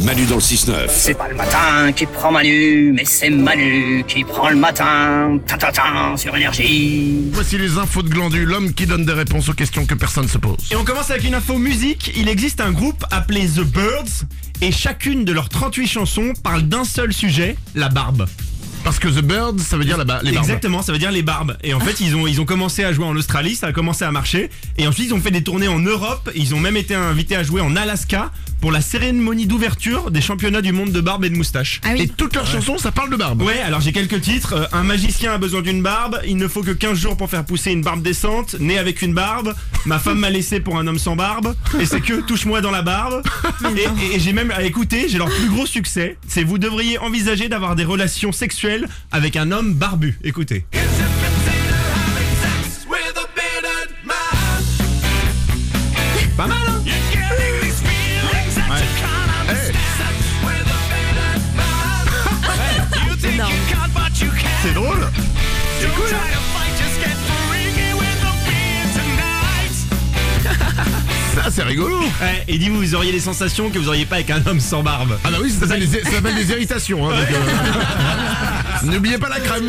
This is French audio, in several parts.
Manu dans le 6-9. C'est pas le matin qui prend Manu, mais c'est Manu qui prend le matin. Ta sur Énergie. Voici les infos de Glandu, l'homme qui donne des réponses aux questions que personne se pose. Et on commence avec une info musique. Il existe un groupe appelé The Birds et chacune de leurs 38 chansons parle d'un seul sujet, la barbe. Parce que The Birds, ça veut dire les barbes. Exactement, ça veut dire les barbes. Et en fait, ils ont commencé à jouer en Australie, ça a commencé à marcher. Et ensuite, ils ont fait des tournées en Europe. Ils ont même été invités à jouer en Alaska pour la cérémonie d'ouverture des championnats du monde de barbe et de moustache. Ah oui. Et toutes leurs chansons, ça parle de barbe. Ouais, alors j'ai quelques titres. Un magicien a besoin d'une barbe. Il ne faut que 15 jours pour faire pousser une barbe décente. Né avec une barbe. Ma femme m'a laissé pour un homme sans barbe. Et c'est que touche-moi dans la barbe. Et j'ai même écouté, j'ai leur plus gros succès. C'est vous devriez envisager d'avoir des relations sexuelles avec un homme barbu. Écoutez. Pas mal, hein? Énorme. C'est drôle. C'est cool, hein? Ça, c'est rigolo. Ouais, et dit vous auriez des sensations que vous auriez pas avec un homme sans barbe. Ah bah oui, ça s'appelle des irritations. Hein, donc, n'oubliez pas la crème.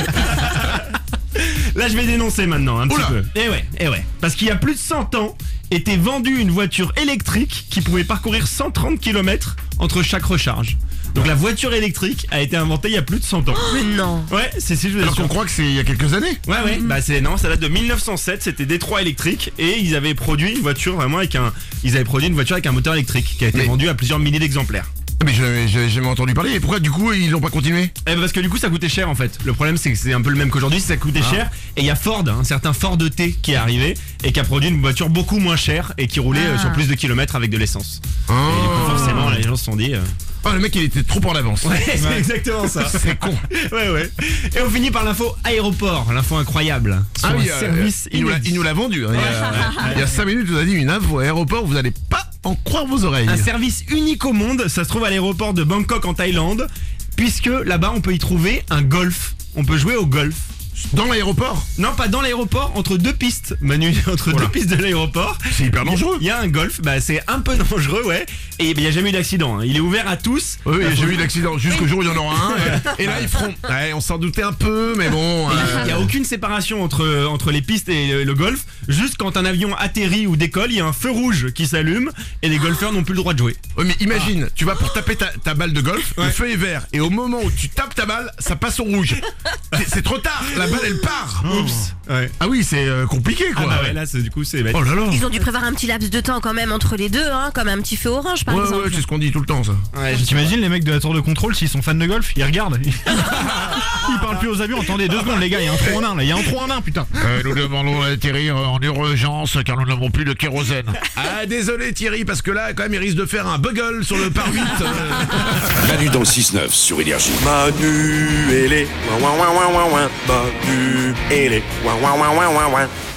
Là je vais dénoncer maintenant un Oula. petit peu. Eh ouais. Parce qu'il y a plus de 100 ans était vendue une voiture électrique qui pouvait parcourir 130 km entre chaque recharge. Donc la voiture électrique a été inventée il y a plus de 100 ans. Mais non. Ouais, c'est je vous Alors assure. qu'on croit que c'est il y a quelques années. Ouais, bah ça date de 1907, c'était Détroit électrique et ils avaient produit une voiture vraiment avec un moteur électrique qui a été Mais- vendu à plusieurs milliers d'exemplaires. Mais j'ai jamais entendu parler. Et pourquoi du coup ils n'ont pas continué? Eh ben parce que du coup ça coûtait cher en fait. Le problème c'est que c'est un peu le même qu'aujourd'hui, ça coûtait cher. Et il y a Ford, un certain Ford T qui est arrivé et qui a produit une voiture beaucoup moins chère et qui roulait sur plus de kilomètres avec de l'essence. Oh. Et du coup forcément les gens se sont dit... Oh, le mec il était trop en avance. Ouais, c'est exactement ça. C'est con. Ouais. Et on finit par l'info aéroport, l'info incroyable. Sur un service il nous l'a vendu. Hein. Il y a 5 minutes, vous a dit une info aéroport, vous n'allez pas en croire vos oreilles. Un service unique au monde, ça se trouve à l'aéroport de Bangkok en Thaïlande, puisque là-bas on peut y trouver un golf. On peut jouer au golf. Dans l'aéroport? Non, pas dans l'aéroport, entre deux pistes, Manu, entre deux pistes de l'aéroport. C'est hyper dangereux. Il y a un golf, bah c'est un peu dangereux, ouais. Et il n'y a jamais eu d'accident, hein. Il est ouvert à tous. Oui, j'ai eu l'accident jusqu'au jour où il y en aura un. Et là ils feront. Ouais, on s'en doutait un peu, mais bon. Il n'y a aucune séparation entre les pistes et le golf. Juste quand un avion atterrit ou décolle, il y a un feu rouge qui s'allume et les golfeurs n'ont plus le droit de jouer. Ouais, mais imagine, tu vas pour taper ta balle de golf, le feu est vert, et au moment où tu tapes ta balle, ça passe au rouge. C'est trop tard, la balle elle part. Oups. Ouais. Ah oui, c'est compliqué quoi. Ah bah ouais, là du coup c'est bête. Oh là là. Ils ont dû prévoir un petit laps de temps quand même entre les deux, hein, comme un petit feu orange par exemple. Ouais, c'est ce qu'on dit tout le temps ça. Ouais, T'imagines les mecs de la tour de contrôle, s'ils sont fans de golf, ils regardent. Ils parlent plus aux avions. Attendez 2 secondes les gars, il y a un trou en un là, il y a un trou en un putain. Nous demandons d'atterrir en urgence car nous n'avons plus de kérosène. Ah désolé Thierry, parce que là quand même il risque de faire un bugle sur le par 8. Manu dans le 6-9 sur Énergie. Manu et les ouin ouin ouin ouin ouin. Manu et les ouin ouin ouin ouin ouin.